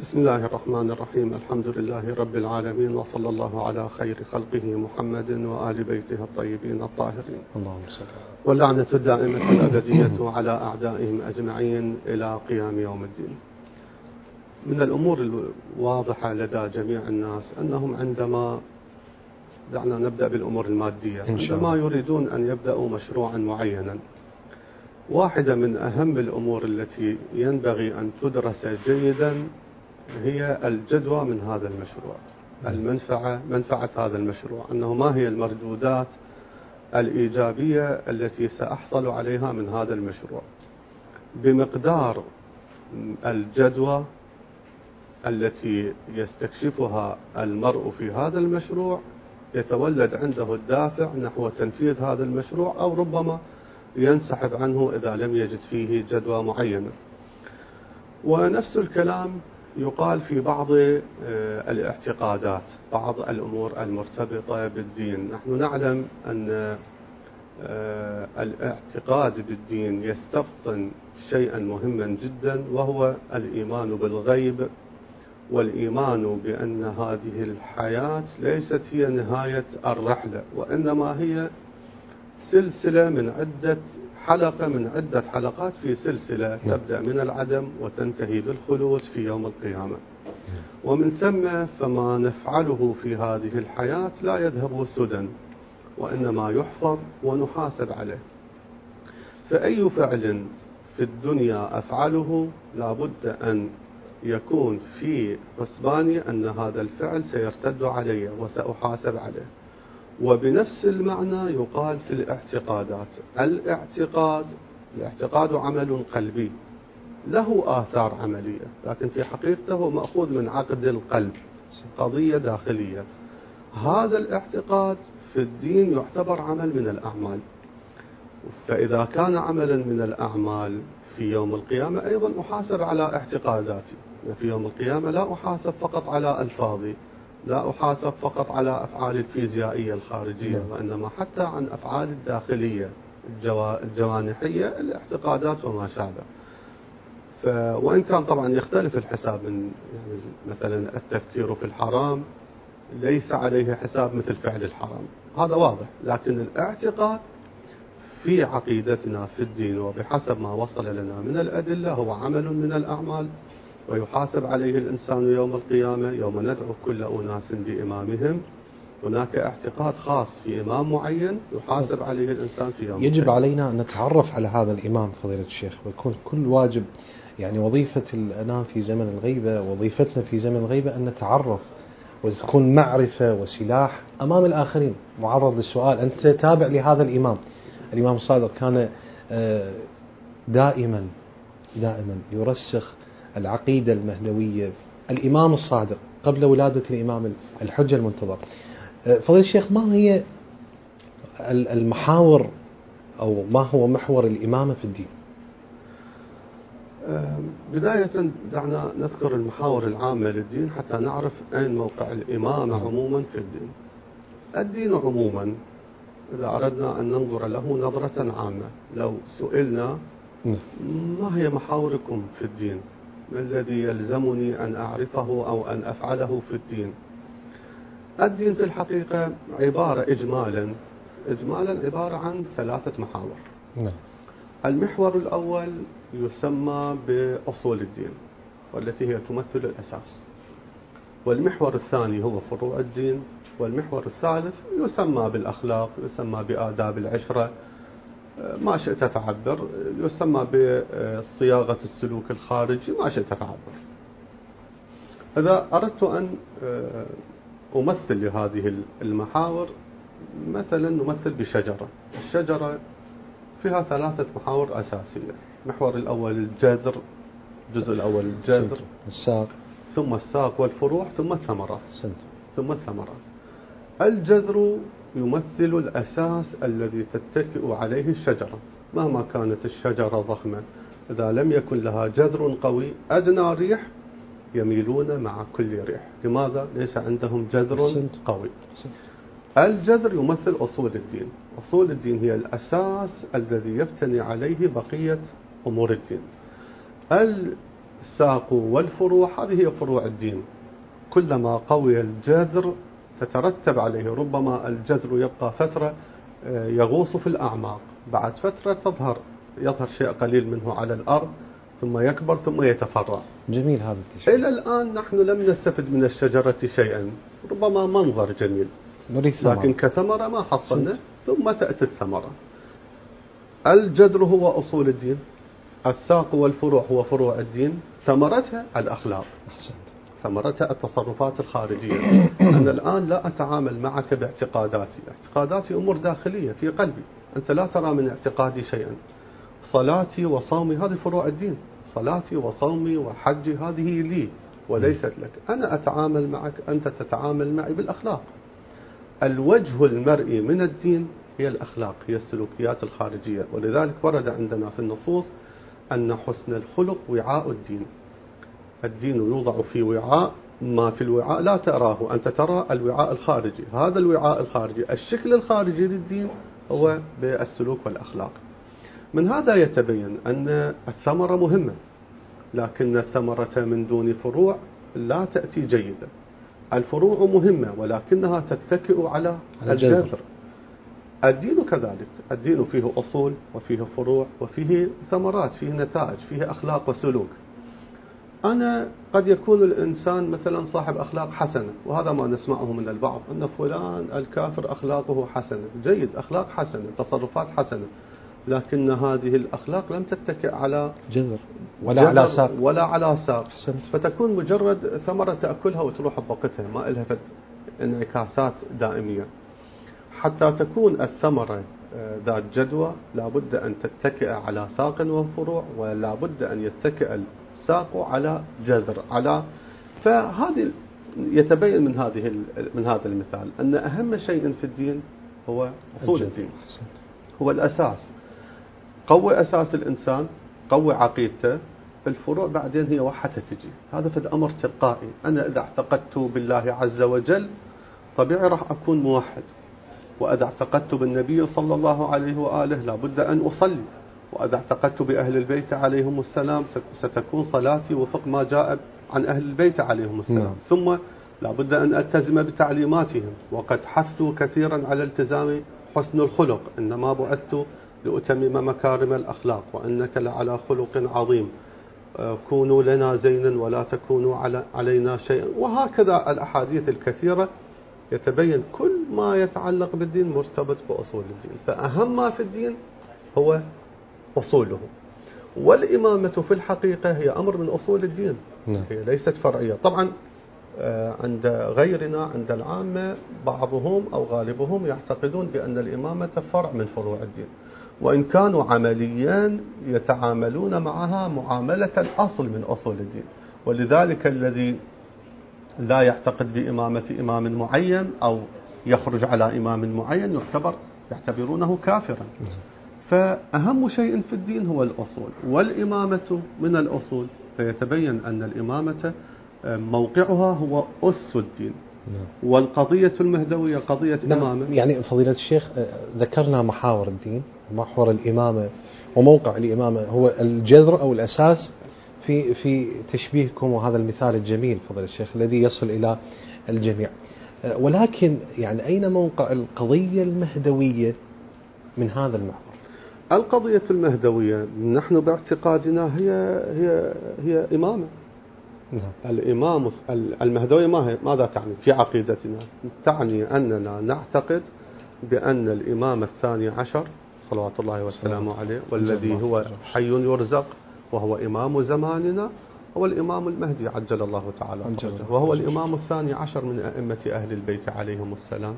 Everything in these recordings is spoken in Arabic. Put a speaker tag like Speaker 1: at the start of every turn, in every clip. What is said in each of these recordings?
Speaker 1: بسم الله الرحمن الرحيم. الحمد لله رب العالمين، وصلى الله على خير خلقه محمد وآل بيته الطيبين الطاهرين.
Speaker 2: اللهم صل.
Speaker 1: واللعنة الدائمة الأبدية على أعدائهم أجمعين إلى قيام يوم الدين. من الأمور الواضحة لدى جميع الناس أنهم دعنا نبدأ بالأمور المادية، عندما يريدون أن يبدأوا مشروعا معينا، واحدة من أهم الأمور التي ينبغي أن تدرس جيدا هي الجدوى من هذا المشروع، منفعة هذا المشروع، أنه ما هي المردودات الإيجابية التي سأحصل عليها من هذا المشروع. بمقدار الجدوى التي يستكشفها المرء في هذا المشروع يتولد عنده الدافع نحو تنفيذ هذا المشروع، أو ربما ينسحب عنه إذا لم يجد فيه جدوى معينة. ونفس الكلام يقال في بعض الاعتقادات، بعض الأمور المرتبطة بالدين. نحن نعلم أن الاعتقاد بالدين يستبطن شيئا مهما جدا، وهو الإيمان بالغيب، والإيمان بأن هذه الحياة ليست هي نهاية الرحلة، وإنما هي سلسلة من عدة حلقات في سلسلة تبدأ من العدم وتنتهي بالخلود في يوم القيامة. ومن ثم فما نفعله في هذه الحياة لا يذهب سدى، وإنما يحفظ ونحاسب عليه. فأي فعل في الدنيا أفعله لا بد أن يكون في حسباني أن هذا الفعل سيرتد علي وسأحاسب عليه. وبنفس المعنى يقال في الاعتقادات. الاعتقاد عمل قلبي له آثار عملية، لكن في حقيقته مأخوذ من عقد القلب، قضية داخلية. هذا الاعتقاد في الدين يعتبر عمل من الأعمال، فإذا كان عملا من الأعمال في يوم القيامة أيضا أحاسب على اعتقاداتي. في يوم القيامة لا أحاسب فقط على ألفاظي، لا أحاسب فقط على أفعال الفيزيائية الخارجية، وإنما حتى عن أفعال الداخلية الجوانحية، الاعتقادات وما شابه. وإن كان طبعا يختلف الحساب، من مثلا التفكير في الحرام ليس عليه حساب مثل فعل الحرام، هذا واضح. لكن الاعتقاد في عقيدتنا في الدين وبحسب ما وصل لنا من الأدلة هو عمل من الأعمال، ويحاسب عليه الإنسان يوم القيامة، يوم ندعو كل أناس بإمامهم. هناك اعتقاد خاص في إمام معين يحاسب عليه الإنسان في يوم
Speaker 2: يجب
Speaker 1: القيامة.
Speaker 2: علينا أن نتعرف على هذا الإمام فضيلة الشيخ، ويكون كل واجب، يعني وظيفة الأنام في زمن الغيبة، وظيفتنا في زمن الغيبة أن نتعرف، وتكون معرفة وسلاح أمام الآخرين. معرض للسؤال، أنت تابع لهذا الإمام الصادق، كان دائما يرسخ العقيدة المهدوية. الإمام الصادق قبل ولادة الإمام الحجة المنتظر. فضيلة الشيخ، ما هي المحاور أو ما هو محور الإمامة في الدين؟
Speaker 1: بداية دعنا نذكر المحاور العامة للدين حتى نعرف أين موقع الإمامة عموما في الدين. الدين عموما إذا أردنا أن ننظر له نظرة عامة، لو سئلنا ما هي محاوركم في الدين، ما الذي يلزمني أن أعرفه أو أن أفعله في الدين؟ الدين في الحقيقة إجمالا عبارة عن 3 محاور. المحور الأول يسمى بأصول الدين، والتي هي تمثل الأساس. والمحور الثاني هو فروع الدين. والمحور الثالث يسمى بالأخلاق، يسمى بآداب العشرة، ما شئت تعبر، يسمى بصياغة السلوك الخارجي، ما شئت تعبر. إذا أردت أن أمثل لهذه المحاور، مثلا نمثل بشجرة. الشجرة فيها 3 محاور أساسية. المحور الأول الجذر، الجزء الأول الجذر،
Speaker 2: الساق،
Speaker 1: ثم الساق والفروع، ثم الثمرات. الجذر يمثل الأساس الذي تتكئ عليه الشجرة. مهما كانت الشجرة ضخمة، إذا لم يكن لها جذر قوي، أدنى ريح يميلون مع كل ريح. لماذا؟ ليس عندهم جذر قوي. الجذر يمثل أصول الدين. أصول الدين هي الأساس الذي يبتني عليه بقية أمور الدين. الساق والفروع هذه هي فروع الدين. كلما قوي الجذر تترتب عليه، ربما الجذر يبقى فترة يغوص في الأعماق، بعد فترة يظهر شيء قليل منه على الأرض، ثم يكبر ثم يتفرع.
Speaker 2: جميل هذا التشبيه.
Speaker 1: إلى الآن نحن لم نستفد من الشجرة شيئا، ربما منظر جميل لكن كثمرة ما حصلنا، ثم تأتي الثمرة. الجذر هو أصول الدين، الساق والفروع هو فروع الدين، ثمرتها الأخلاق، ثمرتها التصرفات الخارجية. أنا الآن لا أتعامل معك باعتقاداتي، اعتقاداتي أمور داخلية في قلبي، أنت لا ترى من اعتقادي شيئا. صلاتي وصومي هذه فروع الدين، صلاتي وصومي وحجي هذه لي وليست لك. أنا أتعامل معك، أنت تتعامل معي بالأخلاق. الوجه المرئي من الدين هي الأخلاق، هي السلوكيات الخارجية. ولذلك ورد عندنا في النصوص أن حسن الخلق وعاء الدين. الدين يوضع في وعاء، ما في الوعاء لا تراه، أنت ترى الوعاء الخارجي. هذا الوعاء الخارجي، الشكل الخارجي للدين هو بالسلوك والأخلاق. من هذا يتبين أن الثمرة مهمة، لكن الثمرة من دون فروع لا تأتي جيدة. الفروع مهمة ولكنها تتكئ على الجذر. الدين كذلك، الدين فيه أصول وفيه فروع وفيه ثمرات، فيه نتائج، فيه أخلاق وسلوك. أنا قد يكون الإنسان مثلا صاحب أخلاق حسنة، وهذا ما نسمعه من البعض، أن فلان الكافر أخلاقه حسنة. جيد، أخلاق حسنة، تصرفات حسنة، لكن هذه الأخلاق لم تتكئ على
Speaker 2: جذر ولا على ساق
Speaker 1: فتكون مجرد ثمرة تأكلها وتروح بوقتها، ما لها انعكاسات دائمية. حتى تكون الثمرة ذات جدوى لابد أن تتكئ على ساق وفروع، ولا بد أن يتكئ الساق على جذر. فهذه يتبين من هذا المثال أن أهم شيء في الدين هو أصول الدين، هو الأساس. قوي أساس الإنسان، قوي عقيدته، الفروع بعدين هي وحدها تجي. هذا في الأمر تلقائي. أنا إذا اعتقدت بالله عز وجل طبيعي راح أكون موحد، وإذا اعتقدت بالنبي صلى الله عليه وآله لابد أن أصلي، وإذا اعتقدت بأهل البيت عليهم السلام ستكون صلاتي وفق ما جاء عن أهل البيت عليهم السلام. ثم لابد أن ألتزم بتعليماتهم، وقد حثوا كثيرا على التزام حسن الخلق، إنما بعثت لأتمم مكارم الأخلاق وأنك لعلى خلق عظيم، كونوا لنا زينا ولا تكونوا علينا شيئا. وهكذا الأحاديث الكثيرة يتبين كل ما يتعلق بالدين مرتبط بأصول الدين. فأهم ما في الدين هو أصوله، والإمامة في الحقيقة هي أمر من أصول الدين، هي ليست فرعية. طبعا عند غيرنا، عند العامة، بعضهم أو غالبهم يعتقدون بأن الإمامة فرع من فروع الدين، وإن كانوا عمليا يتعاملون معها معاملة الأصل من أصول الدين. ولذلك الذي لا يعتقد بإمامة إمام معين أو يخرج على إمام معين يعتبرونه كافرا. فأهم شيء في الدين هو الأصول، والإمامة من الأصول، فيتبين أن الإمامة موقعها هو أس الدين. والقضية المهدوية قضية إمامة.
Speaker 2: يعني فضيلة الشيخ ذكرنا محاور الدين، محور الإمامة وموقع الإمامة هو الجذر أو الأساس في تشبيهكم، وهذا المثال الجميل فضيلة الشيخ الذي يصل إلى الجميع. ولكن يعني أين موقع القضية المهدوية من هذا المحور؟
Speaker 1: القضية المهدوية نحن باعتقادنا هي إمامة. الإمام المهدوية ماذا تعني في عقيدتنا؟ تعني أننا نعتقد بأن الإمام الثاني عشر صلوات الله وسلامه عليه، والذي هو حي يرزق وهو إمام زماننا، هو الإمام المهدي عجل الله تعالى فرجه، وهو الإمام الثاني عشر من أئمة أهل البيت عليهم السلام.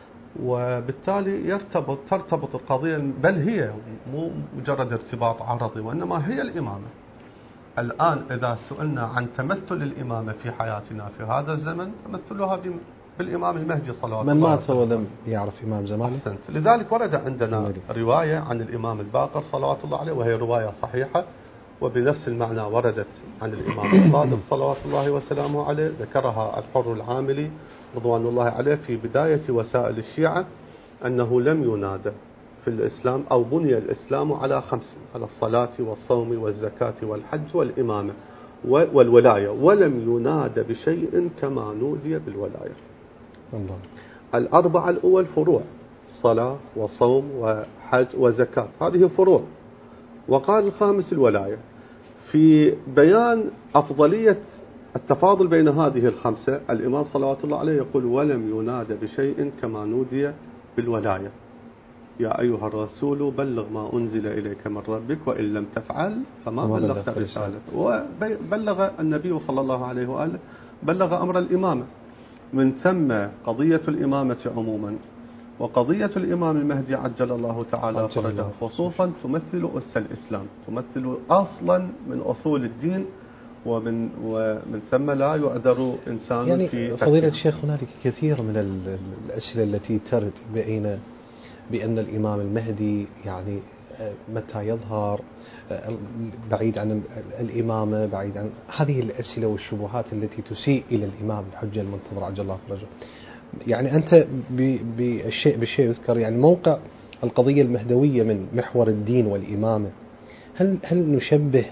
Speaker 1: وبالتالي ترتبط القضية، بل هي مو مجرد ارتباط عرضي، وإنما هي الإمامة. الآن إذا سئلنا عن تمثل الإمامة في حياتنا في هذا الزمن، تمثلها بالإمام المهدي صلوات الله
Speaker 2: من مات ولم يعرف إمام زمانه.
Speaker 1: أحسنت. لذلك ورد عندنا رواية عن الإمام الباقر صلوات الله عليه، وهي رواية صحيحة، وبنفس المعنى وردت عن الإمام الصادق صلوات الله وسلامه عليه، ذكرها الحر العاملي رضوان الله عليه في بداية وسائل الشيعة، أنه لم ينادى في الإسلام أو بني الإسلام على 5: على الصلاة والصوم والزكاة والحج والإمامة. والولاية، ولم ينادى بشيء كما نودي بالولاية.
Speaker 2: الله.
Speaker 1: الأربعة الأول فروع: صلاة وصوم وحج وزكاة، هذه فروع. وقال الخامس الولاية. في بيان أفضلية التفاضل بين هذه الخمسة، الإمام صلوات الله عليه يقول: ولم ينادى بشيء كما نودي بالولاية. يا أيها الرسول بلغ ما أنزل إليك من ربك وإن لم تفعل فما بلغت رسالته. وبلغ النبي صلى الله عليه وآله بلغ أمر الإمامة. من ثم قضية الإمامة عموما وقضية الإمام المهدي عجل الله تعالى فرجه خصوصا تمثل أس الإسلام، تمثل أصلا من أصول الدين، ومن ثم لا يعذر إنسان
Speaker 2: يعني
Speaker 1: في
Speaker 2: فضيلة الشيخ، هنالك كثير من الأسئلة التي ترد بأن الإمام المهدي يعني متى يظهر، بعيد عن الإمامة، بعيد عن هذه الأسئلة والشبهات التي تسيء إلى الإمام الحجة المنتظر عجل الله فرجه. يعني أنت بالشيء يذكر يعني موقع القضية المهدوية من محور الدين والإمامة. هل نشبه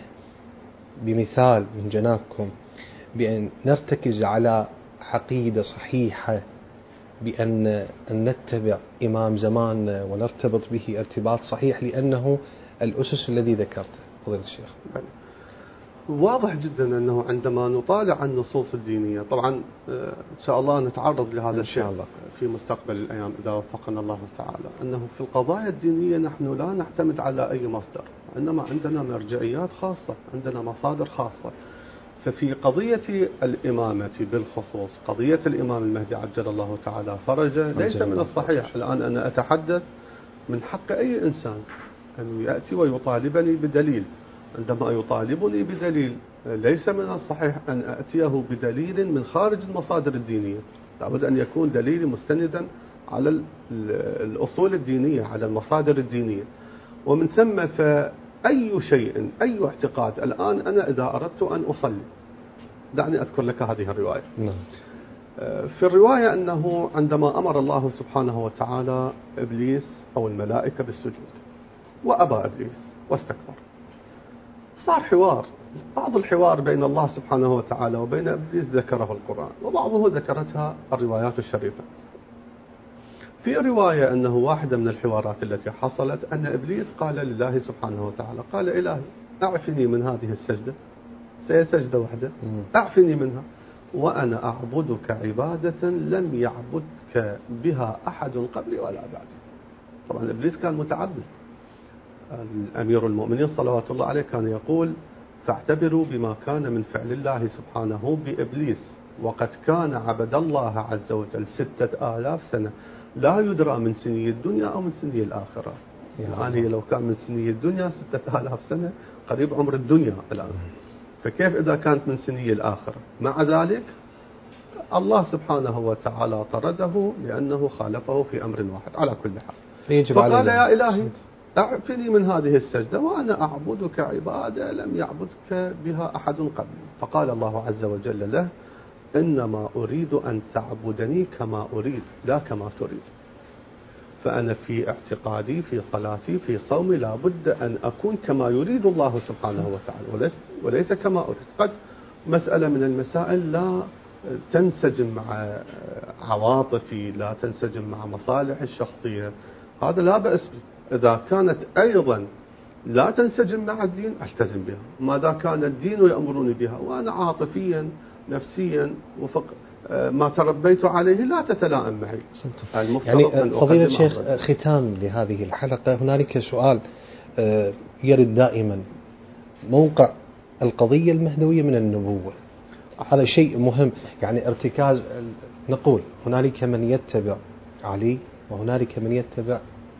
Speaker 2: بمثال من جنابكم بأن نرتكز على عقيدة صحيحة بأن نتبع إمام زماننا ونرتبط به ارتباط صحيح لأنه الأسس الذي ذكرته فضيلة الشيخ؟
Speaker 1: واضح جدا أنه عندما نطالع النصوص الدينية، طبعا إن شاء الله نتعرض لهذا الشيء في مستقبل الأيام إذا وفقنا الله تعالى، أنه في القضايا الدينية نحن لا نعتمد على أي مصدر، إنما عندنا مرجعيات خاصة، عندنا مصادر خاصة. ففي قضية الإمامة بالخصوص، قضية الإمام المهدي عجل الله تعالى فرجه، ليس من الصحيح الآن أنا أتحدث من حق أي إنسان أن يأتي ويطالبني بدليل. عندما يطالبني بدليل ليس من الصحيح أن أتيه بدليل من خارج المصادر الدينية، لابد أن يكون دليلي مستندا على الأصول الدينية، على المصادر الدينية. ومن ثم فأي شيء، أي اعتقاد، الآن أنا إذا أردت أن أصلي، دعني أذكر لك هذه الرواية. في الرواية أنه عندما أمر الله سبحانه وتعالى إبليس أو الملائكة بالسجود، وأبى إبليس واستكبر، صار حوار. بعض الحوار بين الله سبحانه وتعالى وبين إبليس ذكره القرآن، وبعضه ذكرتها الروايات الشريفة. في رواية أنه واحدة من الحوارات التي حصلت أن إبليس قال لله سبحانه وتعالى، قال: إلهي أعفني من هذه السجدة، سجدة واحدة، أعفني منها وأنا أعبدك عبادة لم يعبدك بها أحد قبلي ولا بعدي. طبعا إبليس كان متعبد. الأمير المؤمنين صلوات الله عليه كان يقول: فاعتبروا بما كان من فعل الله سبحانه بإبليس، وقد كان عبد الله عز وجل 6000 سنة، لا يدرى من سني الدنيا أو من سني الآخرة. الآن هي لو كان من سني الدنيا 6000 سنة، قريب عمر الدنيا الآن، فكيف إذا كانت من سني الآخرة؟ مع ذلك الله سبحانه وتعالى طرده لأنه خالفه في أمر واحد. على كل حال، فقال: يا إلهي أعفني من هذه السجدة وأنا أعبدك عبادة لم يعبدك بها أحد قبلي. فقال الله عز وجل له: إنما أريد أن تعبدني كما أريد لا كما تريد. فأنا في اعتقادي، في صلاتي، في صومي، لا بد أن أكون كما يريد الله سبحانه وتعالى وليس كما أريد. قد مسألة من المسائل لا تنسجم مع عواطفي، لا تنسجم مع مصالحي الشخصية، هذا لا بأس به. إذا كانت أيضا لا تنسجم مع الدين ألتزم بها، ماذا كان الدين يأمرني بها وأنا عاطفيا نفسيا وفق ما تربيت عليه لا تتلائم معي.
Speaker 2: يعني فضيلة الشيخ، ختام لهذه الحلقة، هنالك سؤال يرد دائما: موقع القضية المهدوية من النبوة. هذا شيء مهم، يعني ارتكاز. نقول هنالك من يتبع علي وهنالك من يتبع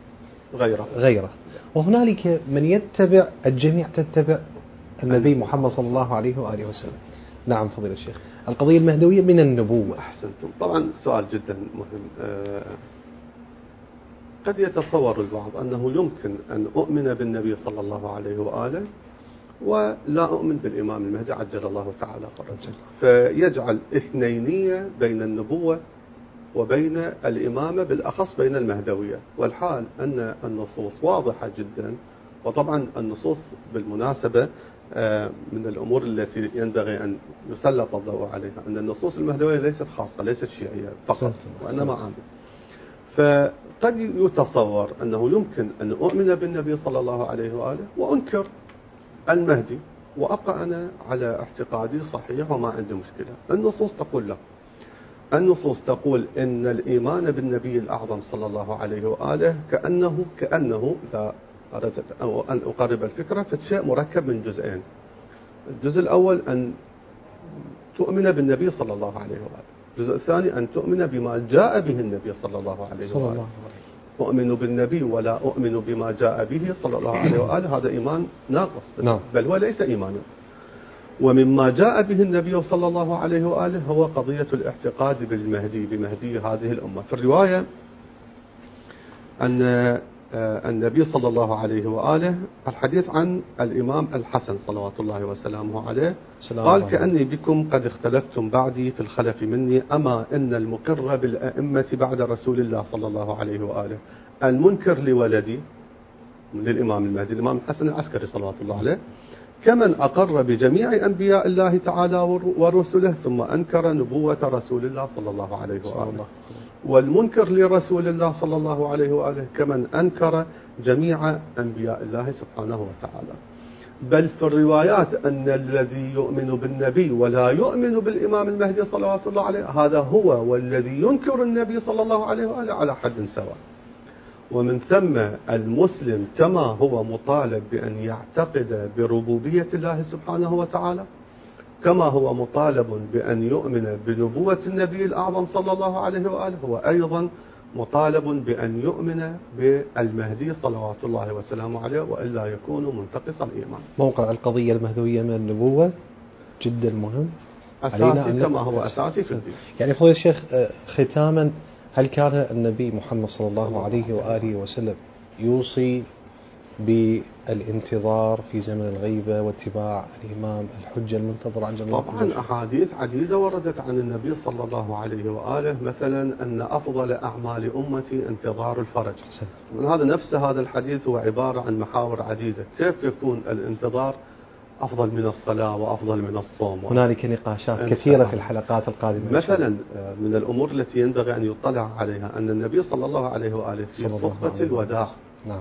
Speaker 2: غيره وهنالك من يتبع الجميع تتبع النبي محمد صلى الله عليه وآله وسلم. نعم فضيلة الشيخ، القضية المهدوية من النبوة.
Speaker 1: أحسنتم. طبعا سؤال جدا مهم. قد يتصور البعض أنه يمكن أن أؤمن بالنبي صلى الله عليه وآله ولا أؤمن بالإمام المهدي عجل الله تعالى فرجه، فيجعل اثنينية بين النبوة وبين الإمامة، بالأخص بين المهدوية، والحال أن النصوص واضحة جدا. وطبعا النصوص بالمناسبة من الأمور التي ينبغي أن يسلط الضوء عليها أن النصوص المهدوية ليست خاصة، ليست شيعية فقط وإنما عامة. فقد يتصور أنه يمكن أن أؤمن بالنبي صلى الله عليه وآله وأنكر المهدي وأبقى أنا على اعتقادي صحيح وما عندي مشكلة. النصوص تقول له، النصوص تقول إن الإيمان بالنبي الأعظم صلى الله عليه وآله كأنه إذا أردت أن أقرب الفكرة فشيء مركب من جزئين. الجزء الأول أن تؤمن بالنبي صلى الله عليه وآله، الجزء الثاني أن تؤمن بما جاء به النبي صلى الله عليه وآله. أؤمن بالنبي ولا أؤمن بما جاء به صلى الله عليه وآله هذا إيمان ناقص، بل هو ليس إيمانا. ومما جاء به النبي صلى الله عليه وآله هو قضية الاعتقاد بالمهدي، بمهدي هذه الأمة. في الرواية أن النبي صلى الله عليه وآله الحديث عن الإمام الحسن صلوات الله وسلامه عليه قال: كأني بكم قد اختلفتم بعدي في الخلف مني، أما إن المقر بالأئمة بعد رسول الله صلى الله عليه وآله المنكر لولدي للإمام المهدي الإمام الحسن العسكري صلوات الله عليه كمن أقر بجميع أنبياء الله تعالى ورسله ثم أنكر نبوة رسول الله صلى الله عليه وآله. والمنكر لرسول الله صلى الله عليه وآله كمن أنكر جميع أنبياء الله سبحانه وتعالى. بل في الروايات أن الذي يؤمن بالنبي ولا يؤمن بالإمام المهدي صلوات الله عليه هذا هو والذي ينكر النبي صلى الله عليه وآله على حد سواء. ومن ثم المسلم كما هو مطالب بأن يعتقد بربوبية الله سبحانه وتعالى، كما هو مطالب بأن يؤمن بنبوة النبي الأعظم صلى الله عليه وآله، هو أيضا مطالب بأن يؤمن بالمهدي صلوات الله وسلامه عليه، وإلا يكون منتقص الإيمان.
Speaker 2: موقع القضية المهدوية من النبوة جدا مهم،
Speaker 1: أساسي كما هو أساسي في الدين.
Speaker 2: يعني فضيلة الشيخ ختاما، هل كان النبي محمد صلى الله عليه وآله وسلم يوصي بالانتظار في زمن الغيبة واتباع الإمام الحجة المنتظر عن جميع؟
Speaker 1: طبعا أحاديث عديدة وردت عن النبي صلى الله عليه وآله، مثلا أن أفضل أعمال أمتي انتظار الفرج. من هذا نفس هذا الحديث هو عبارة عن محاور عديدة، كيف يكون الانتظار أفضل من الصلاة وأفضل من الصوم.
Speaker 2: هنالك نقاشات كثيرة في الحلقات القادمة.
Speaker 1: مثلا من الأمور التي ينبغي أن يطلع عليها أن النبي صلى الله عليه وآله في خطبة الوداع، نعم،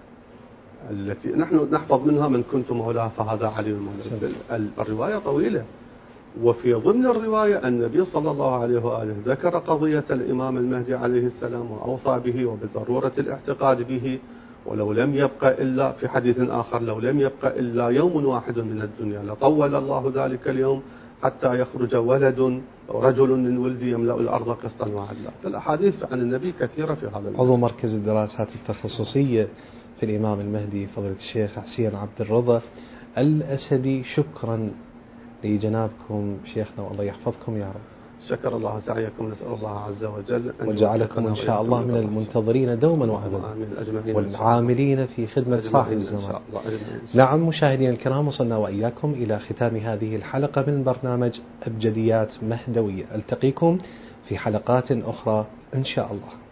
Speaker 1: التي نحن نحفظ منها من كنت مولاه فهذا علي المولى. الرواية طويلة، وفي ضمن الرواية النبي صلى الله عليه وآله ذكر قضية الإمام المهدي عليه السلام وأوصى به وبضرورة الاعتقاد به، ولو لم يبقى إلا في حديث آخر لو لم يبقى إلا يوم واحد من الدنيا لطول الله ذلك اليوم حتى يخرج رجل من ولدي يملأ الأرض قسطا وعدلا. فالأحاديث عن النبي كثيرة في هذا المجال.
Speaker 2: عضو مركز الدراسات التخصصية في الإمام المهدي فضيلة الشيخ حسين عبد الرضا الأسدي، شكرا لجنابكم شيخنا والله يحفظكم يا رب.
Speaker 1: شكر الله سعيكم، نسأل الله عز وجل أن
Speaker 2: وجعلكم إن شاء الله من المنتظرين دوما وأبدا والعاملين في خدمة صاحب الزمان. نعم مشاهدينا الكرام، وصلنا وإياكم إلى ختام هذه الحلقة من برنامج أبجديات مهدوية. ألتقيكم في حلقات أخرى إن شاء الله.